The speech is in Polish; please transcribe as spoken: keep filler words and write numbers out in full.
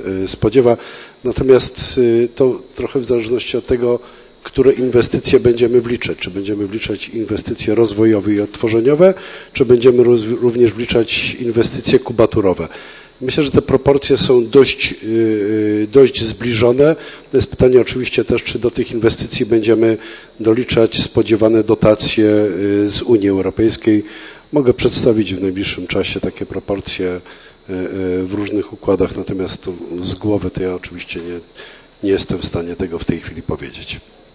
spodziewa. Natomiast to trochę w zależności od tego, które inwestycje będziemy wliczać. Czy będziemy wliczać inwestycje rozwojowe i odtworzeniowe, czy będziemy również wliczać inwestycje kubaturowe. Myślę, że te proporcje są dość, dość zbliżone. To jest pytanie oczywiście też, czy do tych inwestycji będziemy doliczać spodziewane dotacje z Unii Europejskiej. Mogę przedstawić w najbliższym czasie takie proporcje w różnych układach, natomiast to z głowy to ja oczywiście nie, nie jestem w stanie tego w tej chwili powiedzieć.